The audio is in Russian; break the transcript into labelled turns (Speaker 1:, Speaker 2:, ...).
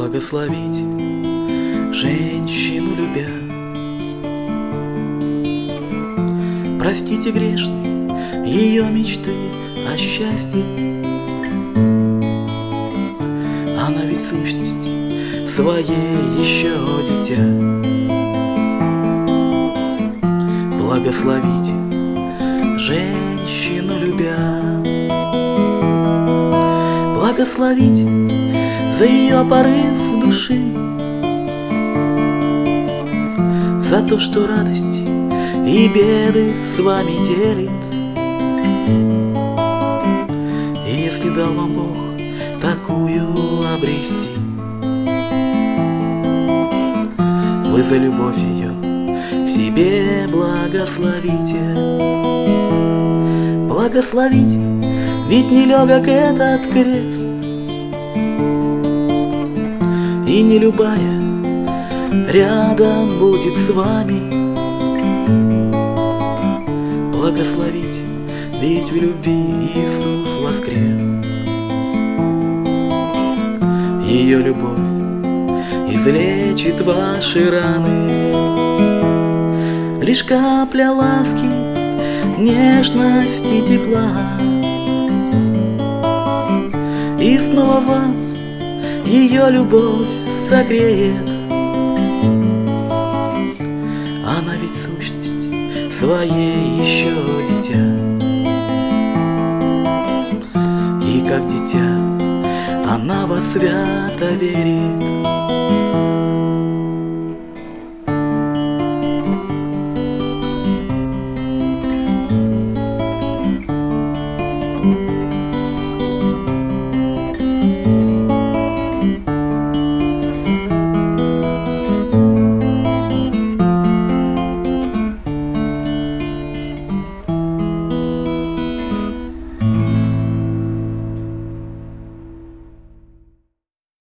Speaker 1: Благословить женщину любя. Простите грешные ее мечты о счастье. Она ведь в сущности своей еще дитя. Благословите женщину любя. Благословите за ее порыв души, за то, что радости и беды с вами делит. И если дал вам Бог такую обрести, вы за любовь ее к себе благословите. Благословите, ведь нелегок этот крест, и не любая рядом будет с вами. Благословите, ведь в любви Иисус воскрес. Ее любовь излечит ваши раны. Лишь капля ласки, нежности, тепла, и снова вас ее любовь согреет. Она ведь в сущности своей еще дитя. И как дитя она вас свято верит.